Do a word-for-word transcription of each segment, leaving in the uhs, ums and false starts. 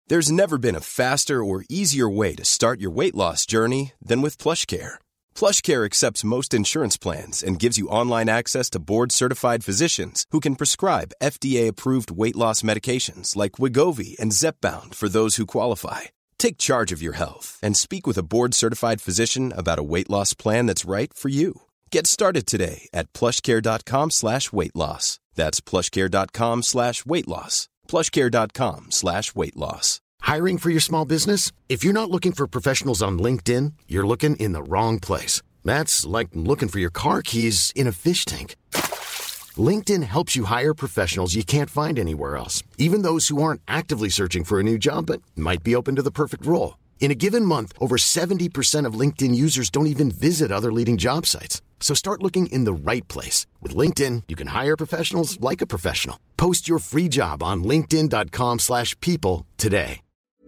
There's never been a faster or easier way to start your weight loss journey than with PlushCare. PlushCare accepts most insurance plans and gives you online access to board-certified physicians who can prescribe F D A-approved weight loss medications like Wegovy and Zepbound for those who qualify. Take charge of your health and speak with a board-certified physician about a weight loss plan that's right for you. Get started today at plushcare.com slash weight loss. That's plushcare.com slash weight loss. plushcare.com slash weight loss. Hiring for your small business? If you're not looking for professionals on LinkedIn, you're looking in the wrong place. That's like looking for your car keys in a fish tank. LinkedIn helps you hire professionals you can't find anywhere else, even those who aren't actively searching for a new job but might be open to the perfect role. In a given month, over seventy percent of LinkedIn users don't even visit other leading job sites. So start looking in the right place. With LinkedIn, you can hire professionals like a professional. Post your free job on linkedin.com slash people today.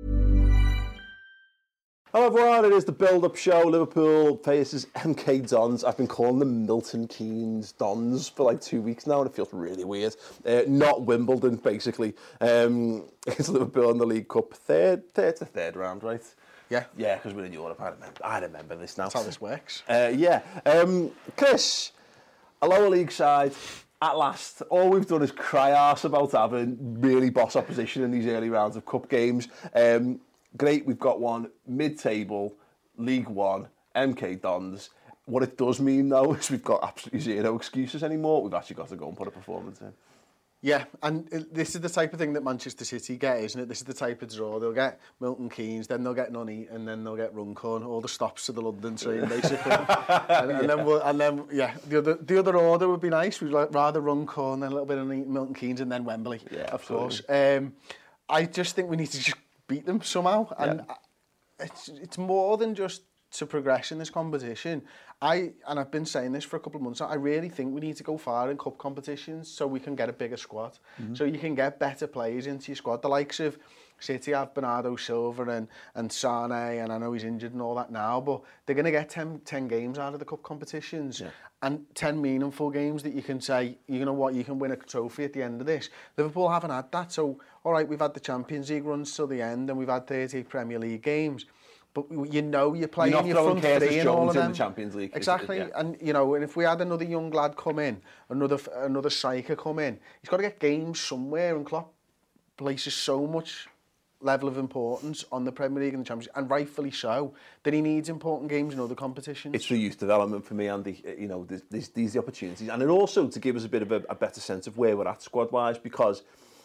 Hello everyone, it is the build-up show. Liverpool faces M K Dons. I've been calling them Milton Keynes Dons for like two weeks now and it feels really weird. Uh, not Wimbledon, basically. Um, it's Liverpool in the League Cup. Third, third to third round, right? Yeah. Yeah, because we're in Europe. I remember, I remember this now. That's how this works. Uh, yeah. Um, Chris, a lower league side, at last, all we've done is cry arse about having really boss opposition in these early rounds of cup games. Um, Great, we've got one mid-table, League One, M K Dons. What it does mean, though, is we've got absolutely zero excuses anymore. We've actually got to go and put a performance in. Yeah, and this is the type of thing that Manchester City get, isn't it? This is the type of draw. They'll get Milton Keynes, then they'll get Nunny, and then they'll get Runcorn, all the stops to the London train, basically. and, and yeah. then, we'll, and then, yeah, the other, the other order would be nice. We'd like rather Runcorn, then a little bit of Milton Keynes, and then Wembley, yeah, of absolutely. course. Um, I just think we need to just beat them somehow, and yeah. it's it's more than just to progress in this competition. I and I've been saying this for a couple of months now, I really think we need to go far in cup competitions so we can get a bigger squad, mm-hmm. so you can get better players into your squad. The likes of City have Bernardo Silva and and Sane, and I know he's injured and all that now, but they're going to get ten, ten games out of the cup competitions, yeah. and ten meaningful games that you can say, you know what, you can win a trophy at the end of this. Liverpool haven't had that, so all right, we've had the Champions League runs till the end, and we've had thirty Premier League games, but you know you're playing you're your front three in all of them. The Champions League. Exactly, it, yeah. and you know, and if we had another young lad come in, another another striker come in, he's got to get games somewhere, and Klopp places so much level of importance on the Premier League and the Champions League, and rightfully so, that he needs important games in other competitions. It's for youth development for me, Andy. You know, these these the opportunities, and it also to give us a bit of a, a better sense of where we're at squad-wise, because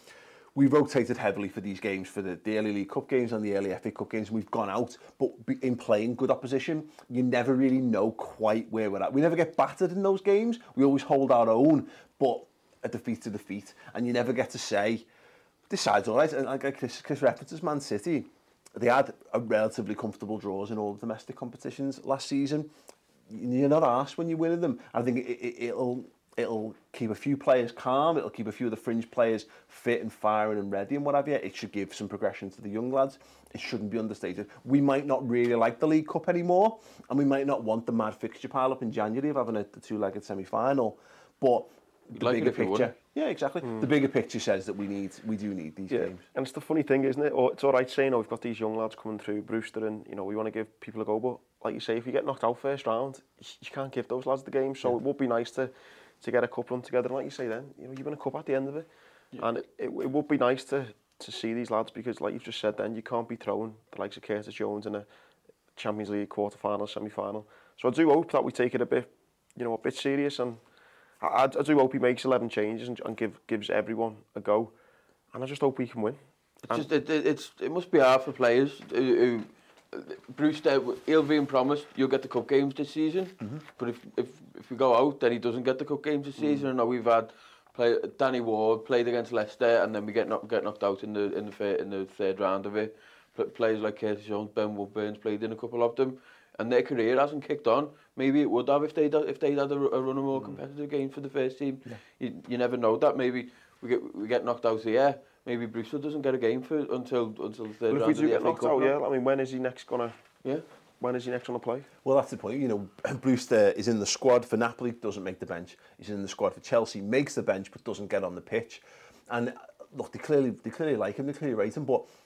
we rotated heavily for these games, for the, the early League Cup games and the early F A Cup games, and we've gone out, but in playing good opposition, you never really know quite where we're at. We never get battered in those games. We always hold our own, but a defeat to defeat, and you never get to say, this side's all right. And like Chris, Chris references Man City, they had a relatively comfortable draws in all the domestic competitions last season. You're not arsed when you're winning them. I think it, it, it'll it'll keep a few players calm. It'll keep a few of the fringe players fit and firing and ready and what have you. It should give some progression to the young lads. It shouldn't be understated. We might not really like the League Cup anymore, and we might not want the mad fixture pile up in January of having a, a two-legged semi-final, but You'd the like bigger it if we picture, won. yeah, exactly. Mm. The bigger picture says that we need, we do need these yeah. games. And it's the funny thing, isn't it? Oh, it's all right saying, oh, we've got these young lads coming through, Brewster, and you know we want to give people a go. But like you say, if you get knocked out first round, you can't give those lads the game. So yeah. it would be nice to to get a cup run together. And like you say, then you know you win a cup at the end of it, yeah. and it, it it would be nice to to see these lads, because like you've just said, then you can't be throwing the likes of Curtis Jones in a Champions League quarter final, semi final. So I do hope that we take it a bit, you know, a bit serious, and I, I do hope he makes eleven changes and, and give, gives everyone a go, and I just hope we can win. It's just, it, it, it's, it must be hard for players who, who Brewster, he'll be promised you'll get the cup games this season, mm-hmm. but if, if if we go out, then he doesn't get the cup games this season. Mm-hmm. I know we've had play, Danny Ward played against Leicester, and then we get knocked, get knocked out in the in the in the third round of it. Players like Curtis Jones, Ben Woodburn's played in a couple of them, and their career hasn't kicked on. Maybe it would have if they'd if they'd had a, a run of more competitive games for the first team. Yeah. You, you never know that. Maybe we get we get knocked out here. Maybe Brewster doesn't get a game for until until the third well, round. If we do get knocked out, now. yeah. I mean, when is he next gonna? Yeah. When is he next gonna play? Well, that's the point. You know, Brewster is in the squad for Napoli, doesn't make the bench. He's in the squad for Chelsea, makes the bench, but doesn't get on the pitch. And look, they clearly they clearly like him, they clearly rate him, but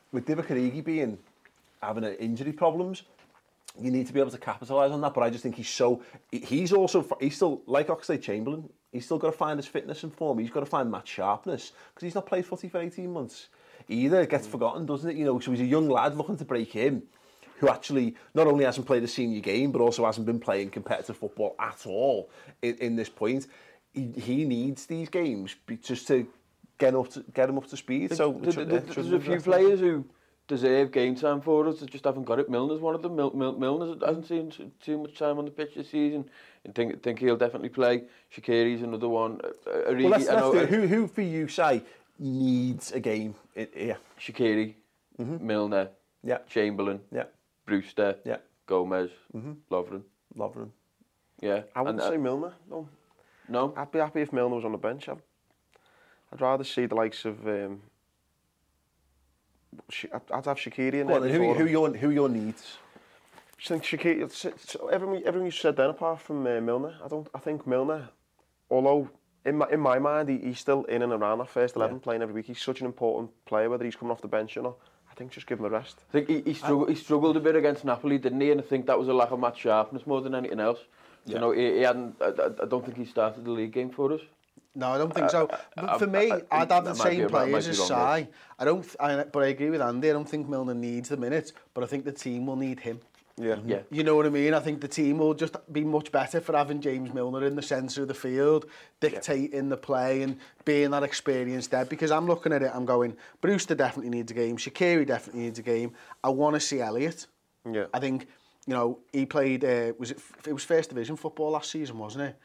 with Divock Origi being having uh, injury problems, you need to be able to capitalise on that. But I just think he's so he's also he's still like Oxlade-Chamberlain. He's still got to find his fitness and form. He's got to find match sharpness because he's not played footy for eighteen months. Either it gets mm. forgotten, doesn't it? You know, so he's a young lad looking to break in, who actually not only hasn't played a senior game, but also hasn't been playing competitive football at all in, in this point. He, he needs these games just to get up to get him up to speed. So there's, there's a few players who deserve game time for us that just haven't got it. Milner's one of them. Mil, Mil, Milner hasn't seen too much time on the pitch this season. I think think he'll definitely play. Shaqiri's another one. Uh, well, let's, let's do it. Who who for you say needs a game? It, yeah, Shaqiri, mm-hmm. Milner, yeah, Chamberlain, yeah, Brewster, yeah, Gomez, mm-hmm. Lovren, Lovren. Yeah, I wouldn't and, uh, say Milner. No, no. I'd be happy if Milner was on the bench. I'd, I'd rather see the likes of. Um, I'd, I'd have Shaqiri in there. Well, who who your who your needs? I think Shaqiri. It's, it's, everything everything you said then, apart from uh, Milner, I don't. I think Milner, although. In my, in my mind, he, he's still in and around that first eleven, yeah. playing every week. He's such an important player, whether he's coming off the bench or not. I think just give him a rest. I think he, he, struggled, he struggled a bit against Napoli, didn't he? And I think that was a lack of match sharpness more than anything else. Yeah. You know, he, he hadn't. I, I don't think he started the league game for us. No, I don't think so. But uh, for me, I, I, I'd have the same players as Sai. I don't. I, but I agree with Andy. I don't think Milner needs the minutes, but I think the team will need him. Yeah. yeah. You know what I mean? I think the team will just be much better for having James Milner in the centre of the field, dictating yeah. the play and being that experienced there. Because I'm looking at it, I'm going, Brewster definitely needs a game, Shaqiri definitely needs a game. I want to see Elliott. Yeah. I think, you know, he played, uh, was it, it was First Division football last season, wasn't it?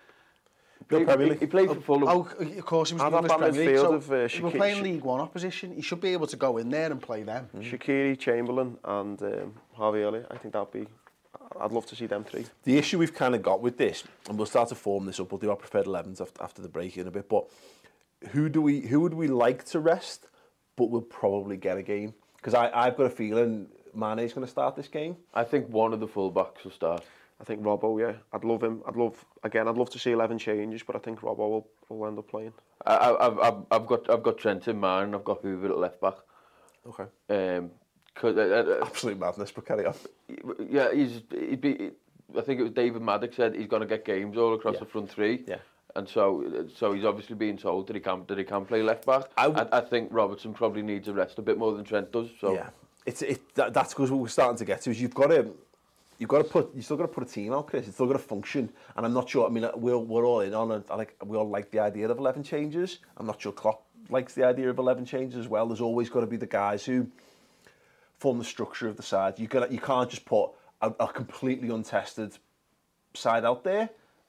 He played, he, he played for Fulham. Oh, of course, he was in the Premier League. So of, uh, we're playing League One opposition. He should be able to go in there and play them. Mm. Shaqiri, Chamberlain and um, Harvey Elliott. I think that'd be... I'd love to see them three. The issue we've kind of got with this, and we'll start to form this up, we'll do our preferred elevens after, after the break in a bit, but who do we, who would we like to rest, but we'll probably get a game? Because I've got a feeling Mane's going to start this game. I think one of the full-backs will start. I think Robbo, yeah. I'd love him. I'd love, again, I'd love to see eleven changes, but I think Robbo will, will end up playing. I, I've, I've, I've got I've got Trent in mind, I've got Hoover at left-back. Okay. Um, Cause, uh, uh, Absolute madness, but carry on. Yeah, he's. He'd be. I think it was David Maddox said he's going to get games all across yeah. the front three. Yeah. And so, so he's obviously being told that he can that he can play left back. I, w- I, I think Robertson probably needs a rest a bit more than Trent does. So yeah, it's it. That, that's because what we're starting to get to is you've got to. You've got to put. You still got to put a team out, Chris. It's still got to function, and I'm not sure. I mean, we're we're all in on it. I like we all like the idea of eleven changes. I'm not sure Klopp likes the idea of eleven changes as well. There's always got to be the guys who form the structure of the side. You can you can't just put a, a completely untested side out there.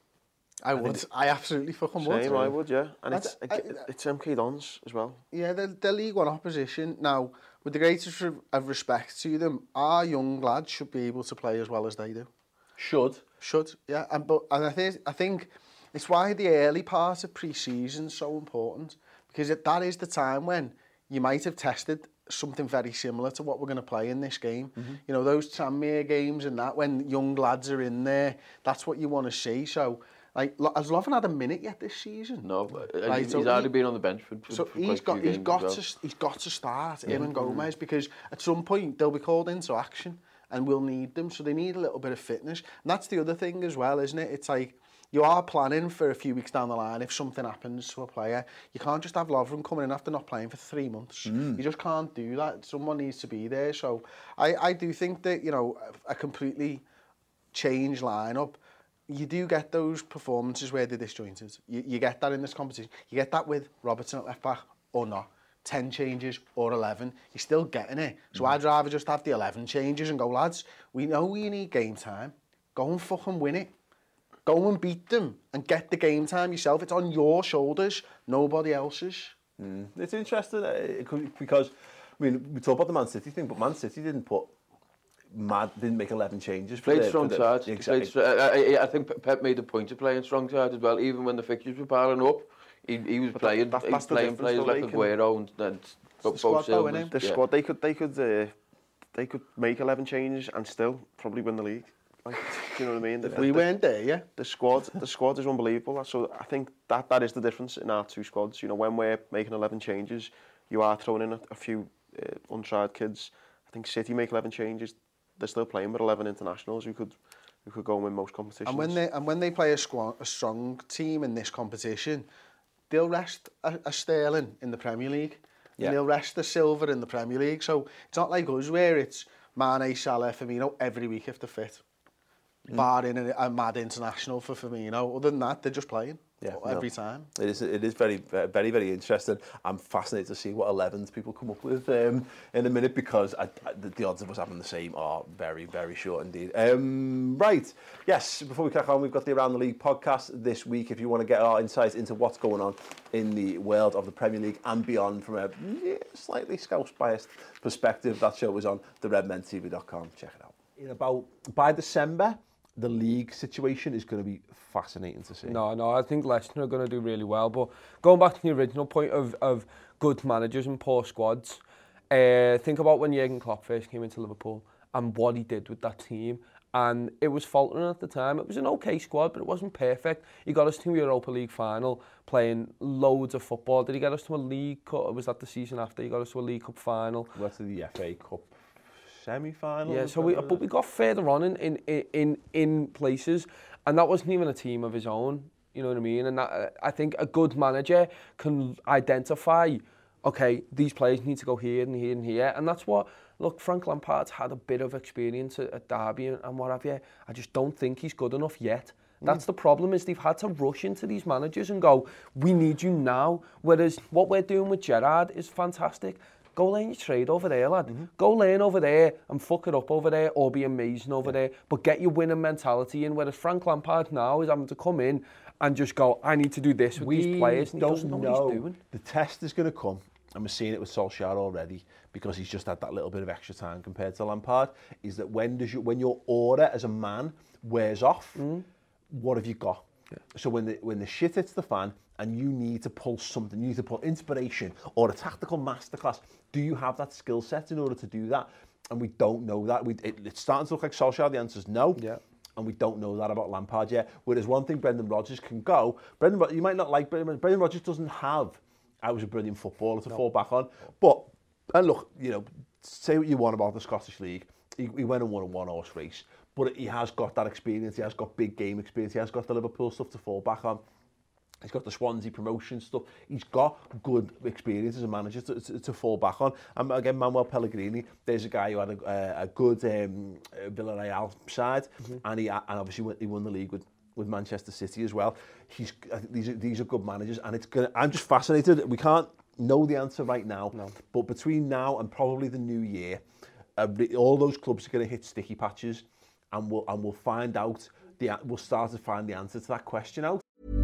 I would. I absolutely fucking would. Same, I would, yeah. And That's, it's, I, it's M K Dons as well. Yeah, they're, they're League One opposition. Now, with the greatest of respect to them, our young lads should be able to play as well as they do. Should. Should, yeah. And, but, and I, think, I think it's why the early part of pre-season is so important. Because it, that is the time when you might have tested something very similar to what we're going to play in this game. Mm-hmm. You know, those Tranmere games and that, when young lads are in there, that's what you want to see. So, like, has Lovren had a minute yet this season? No, right, he's, so he's already he, been on the bench for, for, so for he's got he's got well. to he's got to start yeah. him and Gomez mm-hmm. because at some point they'll be called into action and we'll need them. So they need a little bit of fitness. And that's the other thing as well, isn't it? It's like you are planning for a few weeks down the line if something happens to a player. You can't just have Lovren coming in after not playing for three months. Mm. You just can't do that. Someone needs to be there. So I, I do think that, you know, a completely changed lineup, you do get those performances where they're disjointed. You, you get that in this competition. You get that with Robertson at left back or not. ten changes or eleven. You're still getting it. So mm. I'd rather just have the eleven changes and go, lads, we know you need game time. Go and fucking win it. Go and beat them and get the game time yourself. It's on your shoulders, nobody else's. Mm. It's interesting uh, because, I mean, we talk about the Man City thing, but Man City didn't put mad, didn't make eleven changes. Played the, strong the, side. Exactly. Played, I, I think Pep made a point of playing strong side as well, even when the fixtures were piling up. He, he was but playing, that, that, he was playing players like Aguero and, and the squad, though, innit? The yeah. squad, they could, they could, uh, they could make eleven changes and still probably win the league. Like, do you know what I mean? The, we the, weren't there, yeah. The squad, the squad is unbelievable. So I think that that is the difference in our two squads. You know, when we're making eleven changes, you are throwing in a, a few uh, untried kids. I think City make eleven changes. They're still playing with eleven internationals who could who could go and win most competitions. And when they and when they play a, squad, a strong team in this competition, they'll rest a, a Sterling in the Premier League. Yeah. And they'll rest a Silva in the Premier League. So it's not like us where it's Mane, Salah, Firmino every week if they're fit. Mm. Barring a, a mad international for Firmino. Other than that, they're just playing. Yeah, every no. time. It is. It is very, very, very interesting. I'm fascinated to see what elevens people come up with um, in a minute because I, I, the, the odds of us having the same are very, very short indeed. Um, right. Yes. Before we crack on, we've got the Around the League podcast this week. If you want to get our insights into what's going on in the world of the Premier League and beyond from a yeah, slightly Scouse-biased perspective, that show is on the red men t v dot com. Check it out. In about by December, the league situation is going to be fascinating to see. No, no, I think Leicester are going to do really well. But going back to the original point of, of good managers and poor squads, uh, think about when Jurgen Klopp first came into Liverpool and what he did with that team. And it was faltering at the time. It was an okay squad, but it wasn't perfect. He got us to a Europa League final, playing loads of football. Did he get us to a League Cup? Was that the season after? He got us to a League Cup final. We got to the F A Cup semi-final. Yeah, so we, but we got further on in, in in in places, and that wasn't even a team of his own. You know what I mean? And that, I think a good manager can identify, okay, these players need to go here and here and here, and that's what. Look, Frank Lampard's had a bit of experience at, at Derby and, and what have you. I just don't think he's good enough yet. That's mm. the problem, is they've had to rush into these managers and go, we need you now. Whereas what we're doing with Gerrard is fantastic. Go learn your trade over there, lad. Mm-hmm. Go learn over there and fuck it up over there or be amazing over yeah. there. But get your winning mentality in. Whereas Frank Lampard now is having to come in and just go, I need to do this with we these players. And don't he doesn't know, know what he's doing. The test is going to come. And we're seeing it with Solskjaer already because he's just had that little bit of extra time compared to Lampard, is that when does you, when your aura as a man wears off, mm. what have you got? Yeah. So when the when the shit hits the fan and you need to pull something, you need to pull inspiration or a tactical masterclass, do you have that skill set in order to do that? And we don't know that. We it, it's starting to look like Solskjaer. The answer is no. Yeah. And we don't know that about Lampard yet. Whereas one thing Brendan Rodgers can go, Brendan, you might not like Brendan, Brendan Rodgers doesn't have I was a brilliant footballer to no. fall back on. But, and look, you know, say what you want about the Scottish League. He, he went and won a one-horse race. But he has got that experience. He has got big game experience. He has got the Liverpool stuff to fall back on. He's got the Swansea promotion stuff. He's got good experience as a manager to, to, to fall back on. And again, Manuel Pellegrini, there's a guy who had a, a good um, Villarreal side. Mm-hmm. And he and obviously he won the league with with Manchester City as well. He's I think these are these are good managers, and it's gonna. I'm just fascinated. We can't know the answer right now, no. but between now and probably the new year, uh, all those clubs are going to hit sticky patches, and we'll and we'll find out the we'll start to find the answer to that question out.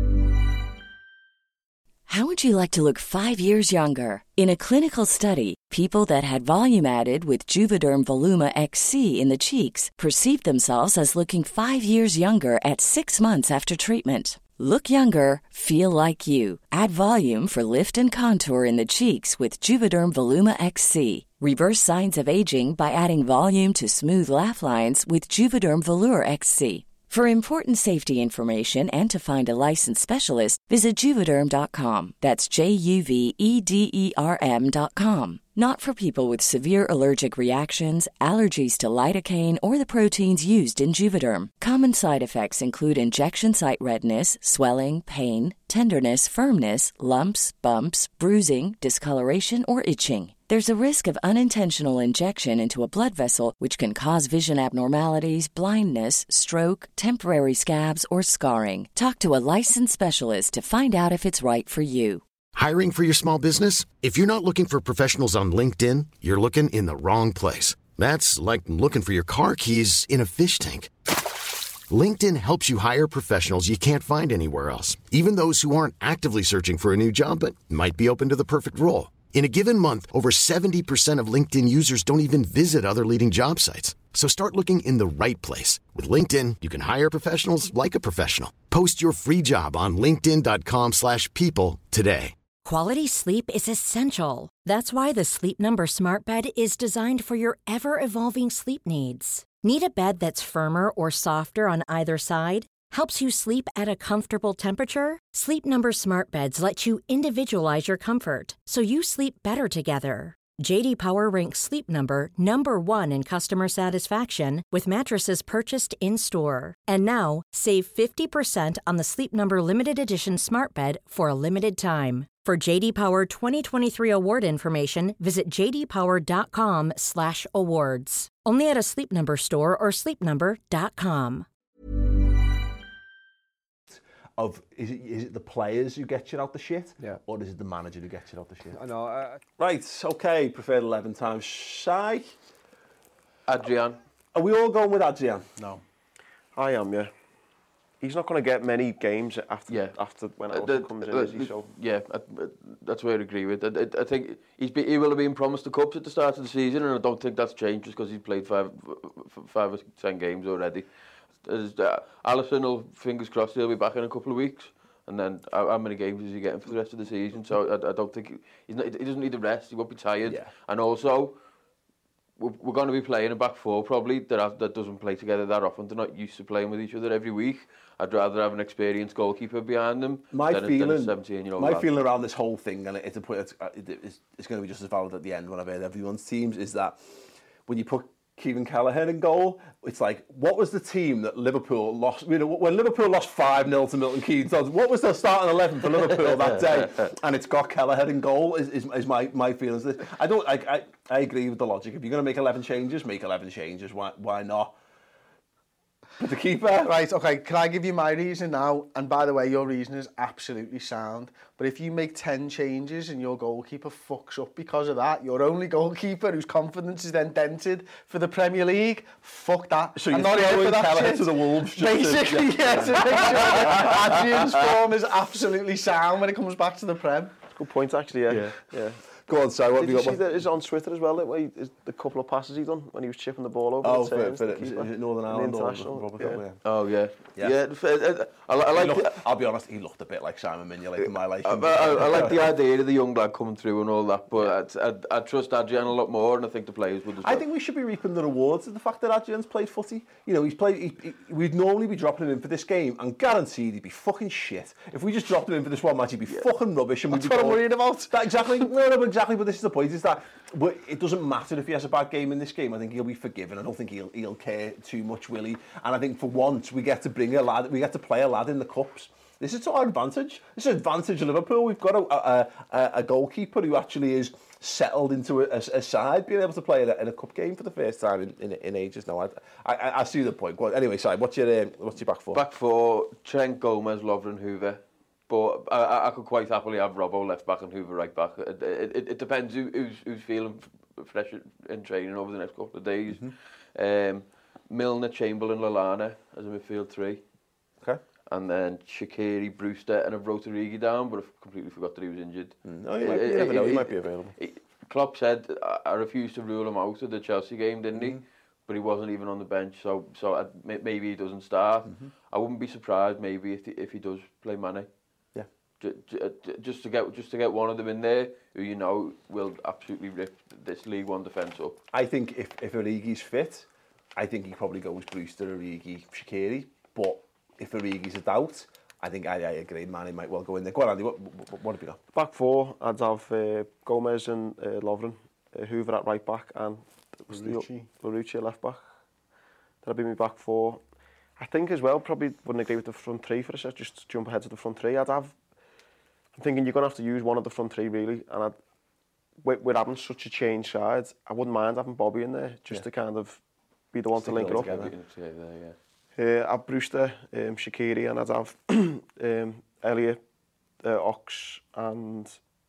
How would you like to look five years younger? In a clinical study, people that had volume added with Juvederm Voluma X C in the cheeks perceived themselves as looking five years younger at six months after treatment. Look younger, feel like you. Add volume for lift and contour in the cheeks with Juvederm Voluma X C. Reverse signs of aging by adding volume to smooth laugh lines with Juvederm Volure X C. For important safety information and to find a licensed specialist, visit Juvederm dot com. That's J U V E D E R M dot com. Not for people with severe allergic reactions, allergies to lidocaine, or the proteins used in Juvederm. Common side effects include injection site redness, swelling, pain, tenderness, firmness, lumps, bumps, bruising, discoloration, or itching. There's a risk of unintentional injection into a blood vessel, which can cause vision abnormalities, blindness, stroke, temporary scabs, or scarring. Talk to a licensed specialist to find out if it's right for you. Hiring for your small business? If you're not looking for professionals on LinkedIn, you're looking in the wrong place. That's like looking for your car keys in a fish tank. LinkedIn helps you hire professionals you can't find anywhere else, even those who aren't actively searching for a new job but might be open to the perfect role. In a given month, over seventy percent of LinkedIn users don't even visit other leading job sites. So start looking in the right place. With LinkedIn, you can hire professionals like a professional. Post your free job on linkedin dot com slash people today. Quality sleep is essential. That's why the Sleep Number Smart Bed is designed for your ever-evolving sleep needs. Need a bed that's firmer or softer on either side? Helps you sleep at a comfortable temperature? Sleep Number Smart Beds let you individualize your comfort, so you sleep better together. J D Power ranks Sleep Number number one in customer satisfaction with mattresses purchased in-store. And now, save fifty percent on the Sleep Number Limited Edition Smart Bed for a limited time. For J D Power twenty twenty-three award information, visit j d power dot com slash awards. Only at a Sleep Number store or sleep number dot com. Of is it is it the players who get you out the shit, yeah, or is it the manager who gets you out the shit? I know. Uh, right, okay. Preferred eleven times. Shy. Adrian. Are we all going with Adrian? No. I am, yeah. He's not going to get many games after yeah. after when uh, Alisson comes in, uh, is he? So yeah, I, uh, that's where I agree with. I, I, I think he's be, he will have been promised the cups at the start of the season, and I don't think that's changed just because he's played five, five or ten games already. As, uh, Alisson will, fingers crossed, he'll be back in a couple of weeks, and then how, how many games is he getting for the rest of the season? So I, I don't think he, he's not, he doesn't need the rest. He won't be tired, yeah. And also we're, we're going to be playing a back four probably that have, that doesn't play together that often. They're not used to playing with each other every week. I'd rather have an experienced goalkeeper behind them my than, feeling, a, than a seventeen-year-old My lad. feeling around this whole thing, and it's, a, it's, it's, it's going to be just as valid at the end when I've heard everyone's teams, is that when you put Kevin Kelleher in goal, it's like, what was the team that Liverpool lost? You know, when Liverpool lost five nil to Milton Keynes, what was their starting eleven for Liverpool that day? And it's got Kelleher in goal, is, is, is my, my feelings. I don't, I, I, I agree with the logic. If you're going to make eleven changes, make eleven changes. Why, why not? But the keeper. Right, okay, can I give you my reason now? And by the way, your reason is absolutely sound. But if you make ten changes and your goalkeeper fucks up because of that, your only goalkeeper whose confidence is then dented for the Premier League, fuck that. So I'm you're not here throwing for that Kelleher shit. to the Wolves. Just Basically, to, yeah, to make sure that Adrian's form is absolutely sound when it comes back to the Prem. good point, actually, yeah. Yeah. yeah. Go on, Si, what Did have you you got? see that is on Twitter as well, that way, is the couple of passes he done when he was chipping the ball over Oh, the for, turns, for the the, is keeper, it Northern in the Ireland or international, Robert yeah. Cup, yeah. Oh yeah, Yeah. yeah. I, I like. Looked, The, I'll be honest, he looked a bit like Simon Mignolet in my life. I, I, I like the idea of the young lad coming through and all that, but I, I, I trust Adrian a lot more, and I think the players would as well. I think we should be reaping the rewards of the fact that Adrian's played footy. You know, he's played. He, he, we'd normally be dropping him in for this game, and guaranteed he'd be fucking shit. If we just dropped him in for this one match, he'd be yeah. fucking rubbish. And That's we'd be what I'm going, worried about. That, exactly. No, no, but exactly. But this is the point: is that but it doesn't matter if he has a bad game in this game. I think he'll be forgiven. I don't think he'll he'll care too much, will he? And I think for once we get to bring a lad, we get to play a lad in the cups. This is to our advantage. This is an advantage of Liverpool. We've got a, a, a, a goalkeeper who actually is settled into a, a, a side, being able to play in a, in a cup game for the first time in, in, in ages now. I, I, I see the point. Go on. Anyway, Si, what's your, um, what's your back four? Back four, Trent, Gomez, Lovren, Hoover. But I, I could quite happily have Robbo left back and Hoover right back. It, it, it depends who, who's, who's feeling fresh in training over the next couple of days. Mm-hmm. um, Milner, Chamberlain, Lallana as a midfield three. Okay. And then Shaqiri, Brewster, and I've wrote Origi down, but I've completely forgot that he was injured. Mm. Oh, you, might, you never know, he might be available. It, Klopp said, I, I refused to rule him out of the Chelsea game, didn't mm-hmm. he? But he wasn't even on the bench, so so I, maybe he doesn't start. Mm-hmm. I wouldn't be surprised maybe if he, if he does play Mane. Yeah. J- j- just to get just to get one of them in there, who you know will absolutely rip this League One defence up. I think if if Origi's fit, I think he probably goes Brewster, Origi, Shaqiri. But if Origi's a doubt, I think I, I agree. Mane might well go in there. Go on, Andy. What, what, what have you got? Back four, I'd have uh, Gomez and uh, Lovren, uh, Hoover at right back, and Larouci. Larouci at left back. That'd be my back four. I think as well, probably wouldn't agree with the front three for a sec, just to jump ahead to the front three. I'd have, I'm thinking you're going to have to use one of the front three really, and I'd, with, with having such a change side, I wouldn't mind having Bobby in there, just yeah. to kind of be the one Stick to link it up. Together. Uh, I'd have Brewster, um, Shaqiri, and I'd have um, Elliot, uh, Ox, and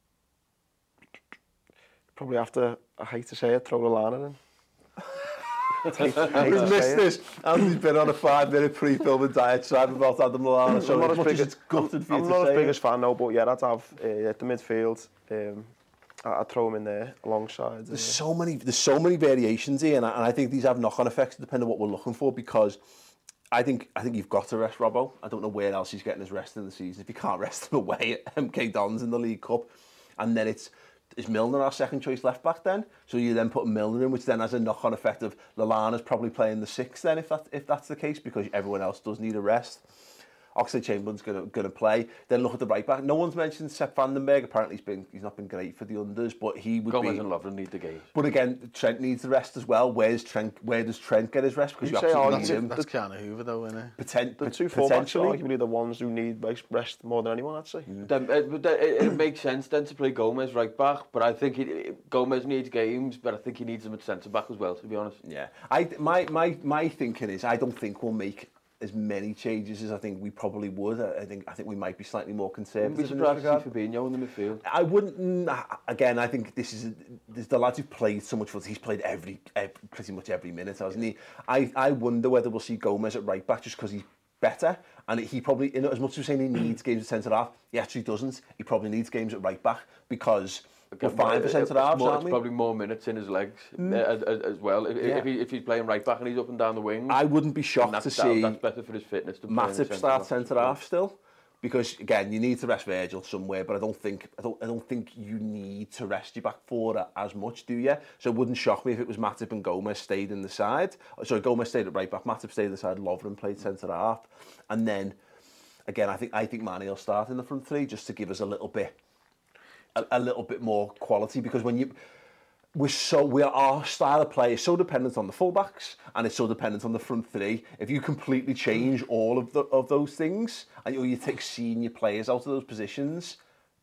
probably after, I hate to say it, throw Lallana in. We've missed this. Andy's been on a five-minute pre-filming diatribe about Adam Lallana, so I'm not as as much big as it's gutted for you I'm to not say as big it. as fan now, but yeah, I'd have uh, at the midfield. Um, I'd throw him in there alongside. There's uh, so many. There's so many variations here, and I, and I think these have knock-on effects depending on what we're looking for. Because I think I think you've got to rest Robbo. I don't know where else he's getting his rest in the season. If you can't rest him away at M K Dons in the League Cup, and then it's is Milner our second choice left back then? So you then put Milner in, which then has a knock-on effect of Lallana's probably playing the sixth then, if that if that's the case, because everyone else does need a rest. Oxlade-Chamberlain's going to going to play. Then look at the right back. No one's mentioned Sepp Vandenberg. Apparently he's been he's not been great for the unders, but he would Gomez be. and Lovren need the games. But again, Trent needs the rest as well. Where's Trent? Where does Trent get his rest? Because you, You say, absolutely oh, need That's, him. that's kind of Hoover though, isn't it? Potent, The two fullbacks are potentially. arguably the ones who need rest more than anyone, I'd say. Mm. Then, it, but then it, it makes sense then to play Gomez right back, but I think it, it, Gomez needs games, but I think he needs them at centre back as well, to be honest. Yeah, I my my my thinking is I don't think we'll make as many changes as I think we probably would. I, I think I think we might be slightly more I wouldn't conservative. be in this surprised to regard. see Fabinho in the midfield. I wouldn't. mm, Again, I think this is there's the lads who've played so much football. He's played every, every pretty much every minute, hasn't he? I I wonder whether we'll see Gomez at right back just because he's better, and he probably, you know, as much as we're saying he needs games at centre half, he actually doesn't. He probably needs games at right back because we're fine for centre halves, more, aren't it's we? probably more minutes in his legs mm. uh, as, as well. If, Yeah. if, he, if he's playing right back and he's up and down the wing, I wouldn't be shocked that's, to see that, that's better for his fitness. To play in the Matip centre start half. centre half still, because again you need to rest Virgil somewhere, but I don't think I don't I don't think you need to rest your back four as much, do you? So it wouldn't shock me if it was Matip and Gomez stayed in the side. Sorry, Gomez stayed at right back, Matip stayed in the side, Lovren played centre half, and then again I think I think Mane will start in the front three just to give us a little bit a, a little bit more quality, because when you we're so we are, our style of play is so dependent on the fullbacks and it's so dependent on the front three. If you completely change all of the of those things and you, you take senior players out of those positions,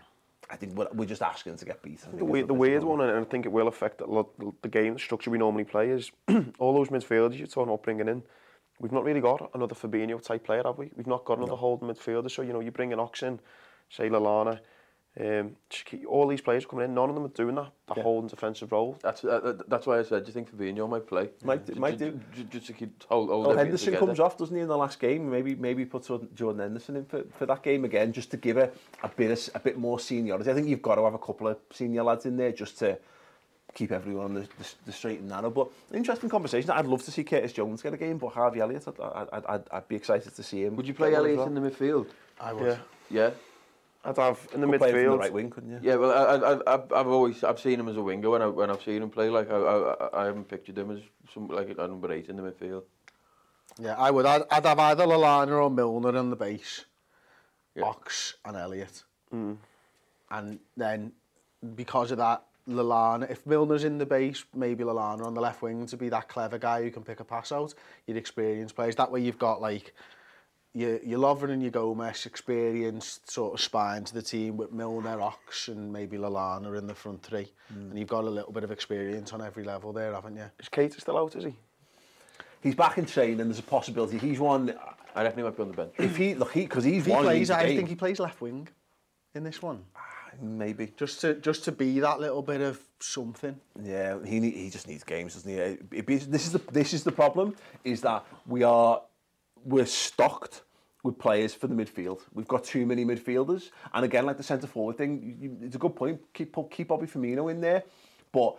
I think we're, we're just asking to get beat. The, weird, the weird one, and I think it will affect a lot, the game, the structure we normally play, is all those midfielders you're talking about bringing in. We've not really got another Fabinho type player, have we? We've not got another no. holding midfielder. So, you know, you bring an Ox in, say Lallana, um, all these players coming in, none of them are doing that, that yeah. holding defensive role. That's uh, that's why I said, do you think Fabinho might play? Might, do, might do. Just to keep hold, hold oh, Henderson comes off, doesn't he, in the last game? Maybe maybe put Jordan Henderson in for, for that game again, just to give it a bit of, a bit more seniority. I think you've got to have a couple of senior lads in there just to keep everyone on the, the, the straight and narrow. But interesting conversation. I'd love to see Curtis Jones get a game, but Harvey Elliott, I'd, I'd, I'd, I'd be excited to see him. Would you play Elliott well in the midfield? I would. Yeah. Yeah. I'd have in the Could midfield. Play him from the right wing, couldn't you? Yeah, well, I, I, I've, I've always I've seen him as a winger when I when I've seen him play. Like I, I, I haven't pictured him as some like a number eight in the midfield. Yeah, I would. I'd, I'd have either Lallana or Milner on the base, yeah. Ox and Elliott, mm. and then because of that, Lallana. If Milner's in the base, maybe Lallana on the left wing to be that clever guy who can pick a pass out. You'd experienced players. That way, you've got like. Your, your Lovren and your Gomez experienced sort of spine to the team with Milner, Ox and maybe Lallana in the front three. Mm. And you've got a little bit of experience on every level there, haven't you? Is Keita still out, is he? He's back in training, there's a possibility. He's one... I reckon he might be on the bench. If he... Look, because he, he's he one plays, I game. think he plays left wing in this one. Maybe. Just to just to be that little bit of something. Yeah, he need, he just needs games, doesn't he? It, it, this is the this is the problem, is that we are... we're stocked with players for the midfield. We've got too many midfielders, and again, like the centre forward thing, you, it's a good point. Keep keep Bobby Firmino in there, but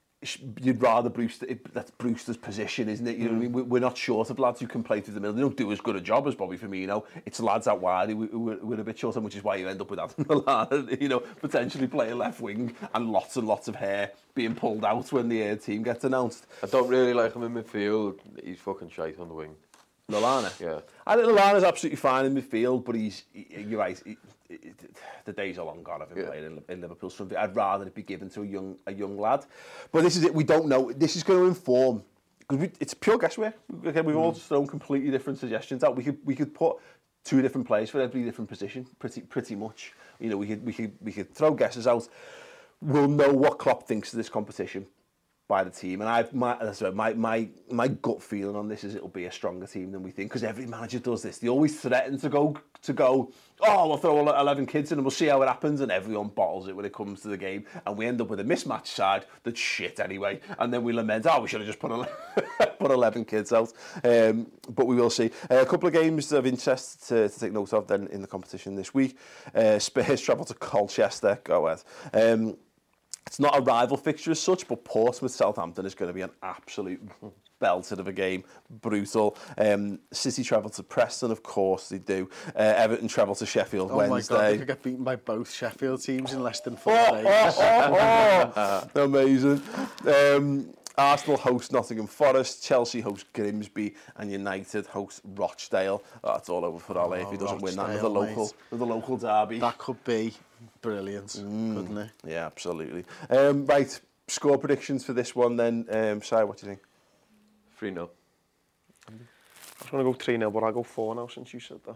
you'd rather Brewster. It, that's Brewster's position, isn't it? You know what I mean? We're not short of lads who can play through the middle. They don't do as good a job as Bobby Firmino. It's lads out wide who, who, who are a bit short of, which is why you end up with that, you know, potentially playing left wing and lots and lots of hair being pulled out when the air team gets announced. I don't really like him in midfield. He's fucking shite on the wing. Lallana? Yeah. I think Lallana's absolutely fine in midfield, but he's, he, you're right, he, he, the days are long gone of him yeah. playing in, in Liverpool's front. I'd rather it be given to a young a young lad. But this is it, we don't know. This is going to inform, because it's pure guesswork. Again, we've mm. all just thrown completely different suggestions out. We could we could put two different players for every different position, pretty pretty much. You know, we could we could we could throw guesses out. We'll know what Klopp thinks of this competition by the team, and I've my my my my gut feeling on this is it'll be a stronger team than we think, because every manager does this. They always threaten to go to go. Oh, we'll throw eleven kids in and we'll see how it happens, and everyone bottles it when it comes to the game, and we end up with a mismatched side that's shit anyway. And then we lament, oh, we should have just put put eleven kids out. Um, but we will see. Uh, a couple of games of interest to, to take note of then in the competition this week. Uh, Spurs travel to Colchester. Go ahead. Um, It's not a rival fixture as such, but Portsmouth-Southampton is going to be an absolute belter of a game. Brutal. Um, City travel to Preston, of course they do. Uh, Everton travel to Sheffield oh Wednesday. Oh my God, they could get beaten by both Sheffield teams in less than four oh, days. Oh, oh, oh. Amazing. Um, Arsenal host Nottingham Forest, Chelsea host Grimsby, and United host Rochdale. Oh, that's all over for Ole oh, if he doesn't Rochdale, win that with the local, with the local derby. That could be brilliant, mm. couldn't it? Yeah, absolutely. Um, right, score predictions for this one then. Um, Si, what do you think? three nil. I was going to go three nil, but I'll go four now since you said that.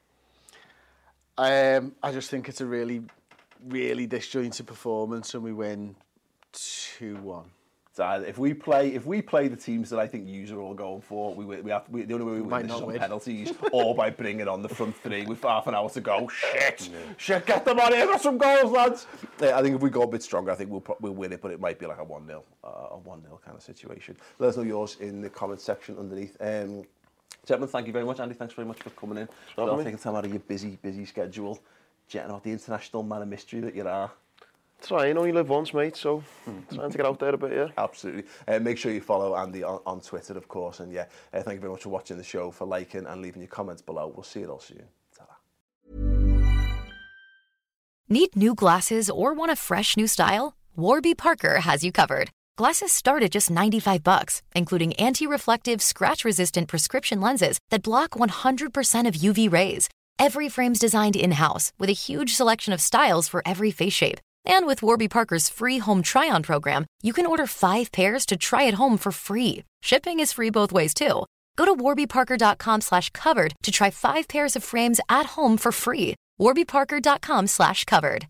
Um, I just think it's a really, really disjointed performance, and we win two one. So if we play, if we play the teams that I think you are all going for, we we have we, the only way we, we win is on win. penalties or by bringing on the front three with half an hour to go. Shit, yeah. shit, get them on here, got some goals, lads. Uh, I think if we go a bit stronger, I think we'll we'll win it, but it might be like a one nil, uh, a one nil kind of situation. Let us know yours in the comment section underneath. Um, Gentlemen, thank you very much. Andy, thanks very much for coming in. Well, taking time out of your busy, busy schedule, jetting out the international man of mystery that you are. That's right, you only live once, mate, so trying to get out there a bit, yeah. Absolutely. Uh, make sure you follow Andy on, on Twitter, of course. And yeah, uh, thank you very much for watching the show, for liking and leaving your comments below. We'll see you all soon. Ta-da. Need new glasses or want a fresh new style? Warby Parker has you covered. Glasses start at just ninety-five bucks, including anti-reflective, scratch-resistant prescription lenses that block one hundred percent of U V rays. Every frame's designed in-house with a huge selection of styles for every face shape. And with Warby Parker's free home try-on program, you can order five pairs to try at home for free. Shipping is free both ways, too. Go to warbyparker.com slash covered to try five pairs of frames at home for free. warbyparker.com slash covered.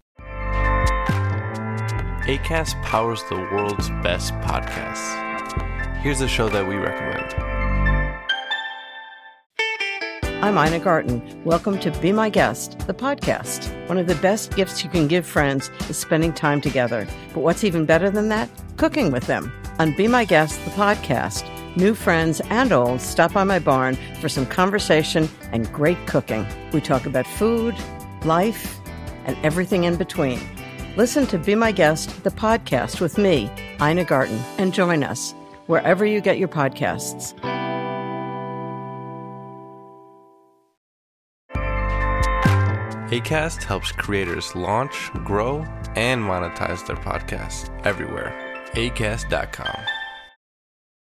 Acast powers the world's best podcasts. Here's a show that we recommend. I'm Ina Garten. Welcome to Be My Guest, the podcast. One of the best gifts you can give friends is spending time together. But what's even better than that? Cooking with them. On Be My Guest, the podcast, new friends and old stop by my barn for some conversation and great cooking. We talk about food, life, and everything in between. Listen to Be My Guest, the podcast with me, Ina Garten, and join us wherever you get your podcasts. Acast helps creators launch, grow, and monetize their podcasts everywhere. acast dot com.